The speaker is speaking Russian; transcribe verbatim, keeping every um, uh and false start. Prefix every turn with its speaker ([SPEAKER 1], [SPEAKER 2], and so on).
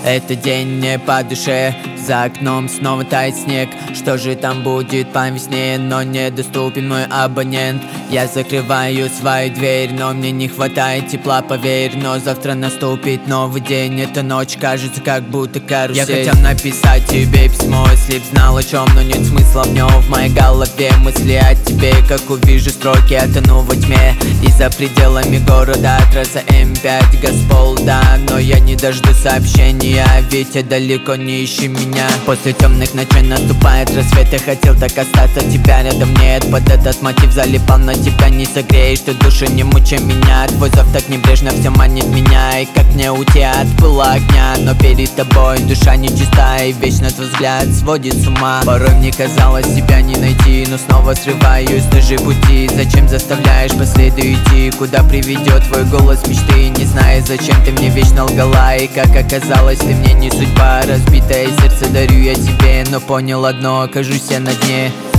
[SPEAKER 1] Этот день не по душе, за окном снова тает снег. Что же там будет по весне, но недоступен мой абонент. Я закрываю свою дверь, но мне не хватает тепла, поверь. Но завтра наступит новый день, эта ночь кажется как будто карусель. Я хотел написать тебе письмо, если б знал о чем, но нет смысла в нем. В моей голове мысли о тебе, как увижу строки, я тону во тьме. И за пределами города трасса эм пять, Газпол, да. Но я не дожду сообщения, ведь я далеко, не ищи меня. После темных ночей наступает рассвет, я хотел так остаться, тебя рядом нет. Под этот мотив залипал, но тебя не согреешь, ты душу не мучай меня. Твой зов так небрежно все манит меня, и как мне уйти от пыла огня. Но перед тобой душа нечистая, и вечно твой взгляд сводит с ума. Порой мне казалось себя не найти, но снова срываюсь с той же пути. Зачем заставляешь по следу идти, куда приведет твой голос мечты? Не знаю, зачем ты мне вечно лгала, и как оказалось, ты мне не судьба. Разбитое сердце дарю я тебе, но понял одно, окажусь я на дне.